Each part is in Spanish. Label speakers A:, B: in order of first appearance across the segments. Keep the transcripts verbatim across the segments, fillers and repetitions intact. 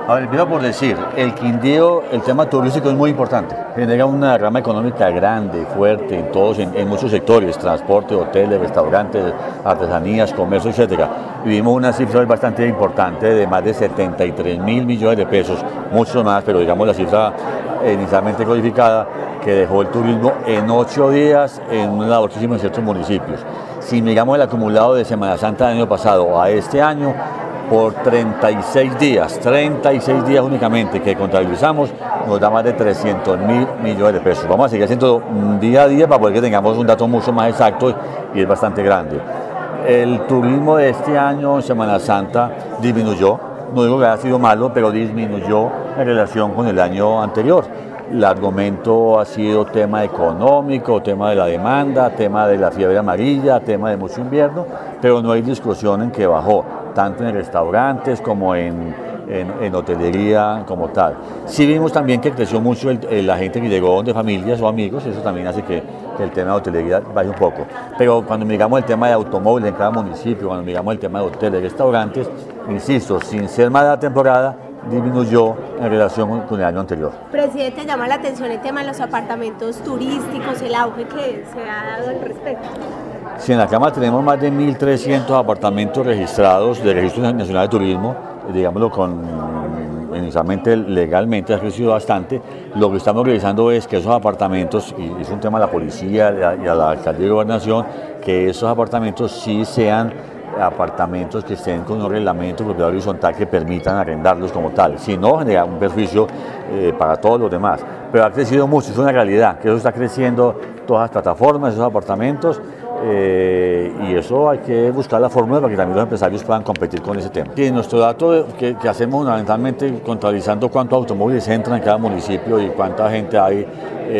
A: A ver, empiezo por decir, el Quindío, el tema turístico es muy importante. Genera una rama económica grande, fuerte, en todos, en, en muchos sectores, transporte, hoteles, restaurantes, artesanías, comercio, etcétera. Y vimos una cifra bastante importante de más de setenta y tres mil millones de pesos, mucho más, pero digamos la cifra inicialmente codificada, que dejó el turismo en ocho días en una labor que hicimos en ciertos municipios. Si miramos el acumulado de Semana Santa del año pasado a este año, por treinta y seis días, treinta y seis días únicamente que contabilizamos, nos da más de trescientos mil millones de pesos. Vamos a seguir haciendo día a día para poder que tengamos un dato mucho más exacto y es bastante grande. El turismo de este año en Semana Santa disminuyó, no digo que haya sido malo, pero disminuyó en relación con el año anterior. El argumento ha sido tema económico, tema de la demanda, tema de la fiebre amarilla, tema de mucho invierno, pero no hay discusión en que bajó, tanto en restaurantes como en, en, en hotelería como tal. Sí vimos también que creció mucho el, el, la gente que llegó de familias o amigos, eso también hace que, que el tema de hotelería baje un poco. Pero cuando miramos el tema de automóviles en cada municipio, cuando miramos el tema de hoteles, restaurantes, insisto, sin ser mala temporada, disminuyó en relación con el año anterior.
B: Presidente, llama la atención el tema de los apartamentos turísticos, el auge que se ha dado al respecto.
A: Si en la Cámara tenemos más de mil trescientos apartamentos registrados de Registro Nacional de Turismo, digámoslo con, inicialmente legalmente ha crecido bastante, lo que estamos realizando es que esos apartamentos, y es un tema de la policía y a la alcaldía de gobernación, que esos apartamentos sí sean apartamentos que estén con un reglamento de propiedad horizontal que permitan arrendarlos como tal, si no genera un perjuicio eh, para todos los demás. Pero ha crecido mucho, es una realidad, que eso está creciendo todas las plataformas, esos apartamentos, eh, y eso hay que buscar la fórmula para que también los empresarios puedan competir con ese tema. Y nuestro dato que, que hacemos fundamentalmente contabilizando cuántos automóviles entran en cada municipio y cuánta gente hay,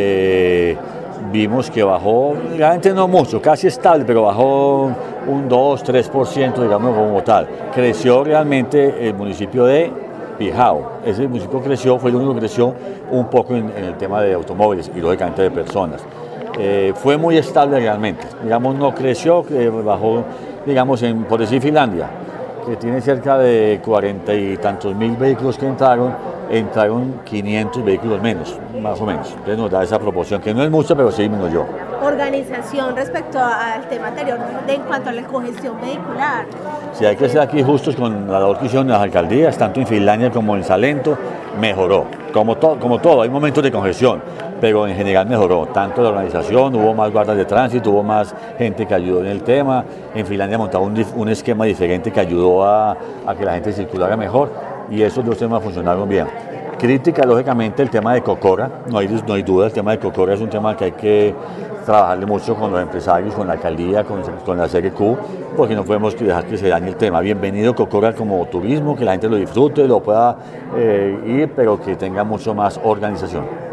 A: eh, vimos que bajó, realmente no mucho, casi estable, pero bajó un dos, tres por ciento, digamos, como tal. Creció realmente el municipio de Pijao. Ese municipio creció, fue el único que creció un poco en, en el tema de automóviles y lógicamente de personas. Eh, fue muy estable realmente, digamos, no creció, eh, bajó, digamos, en, por decir Finlandia, que tiene cerca de cuarenta y tantos mil vehículos que entraron, entraron quinientos vehículos menos, más o menos. Entonces nos da esa proporción, que no es mucha, pero sí disminuyó.
B: Organización respecto al tema anterior, de, en cuanto a la congestión vehicular.
A: Si hay que ser aquí justos con la labor que hicieron las alcaldías, tanto en Finlandia como en Salento, mejoró. Como, to, como todo, hay momentos de congestión, pero en general mejoró. Tanto la organización, hubo más guardas de tránsito, hubo más gente que ayudó en el tema. En Finlandia montaba un, un esquema diferente que ayudó a, a que la gente circulara mejor y esos dos temas funcionaron bien. Crítica, lógicamente, el tema de Cocora, no hay, no hay duda, el tema de Cocora es un tema que hay que trabajarle mucho con los empresarios, con la alcaldía, con, con la C R Q, porque no podemos dejar que se dañe el tema. Bienvenido Cocora como turismo, que la gente lo disfrute, lo pueda eh, ir, pero que tenga mucho más organización.